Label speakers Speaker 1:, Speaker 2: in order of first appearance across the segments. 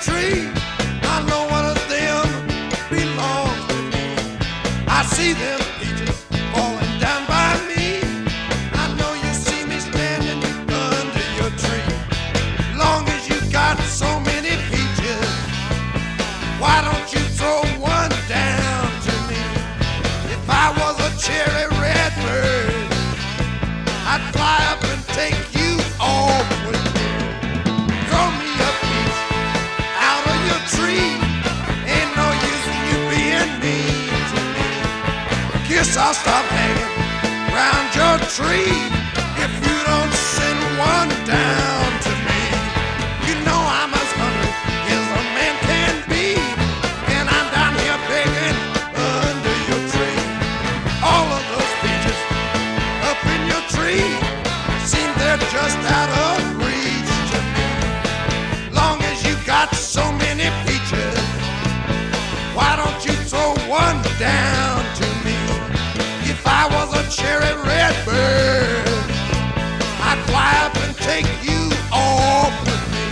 Speaker 1: tree. I know one of them belongs to me. I see them peaches falling down by me. I know you see me standing under your tree. Long as you got so many peaches, why don't you throw one down to me? If I was a cherry red bird, I'd fly up and take you off with me. Throw me a peach out of your tree. Ain't no use in you being mean to me. Guess I'll stop hanging round your tree if you don't send one down to me. You know I'm as hungry as a man can be, and I'm down here begging under your tree. All of those peaches up in your tree seem they're just out of reach to me. Long as you got so many peaches, why don't you throw one down to me? If I was a cherry red bird, I'd fly up and take you off with me.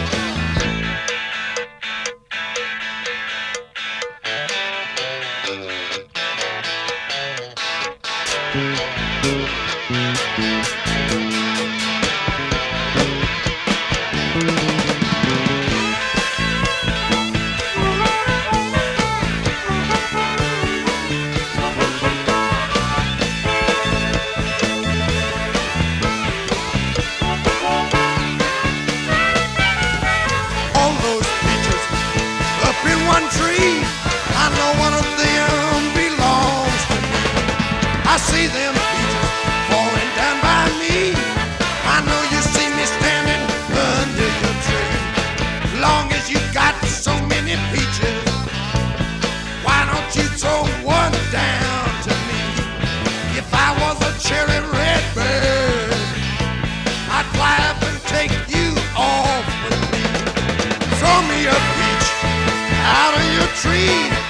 Speaker 1: All those peaches up in one tree, I know one of them belongs to me. I see them peaches falling down by me. I know you see me standing under your tree. Long as you got so many peaches, why don't you throw one down to me? If I was a cherry red bird, I'd fly up and take you off with me. Throw me a peach out of your tree.